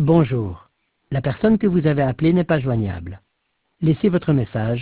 Bonjour. La personne que vous avez appelée n'est pas joignable. Laissez votre message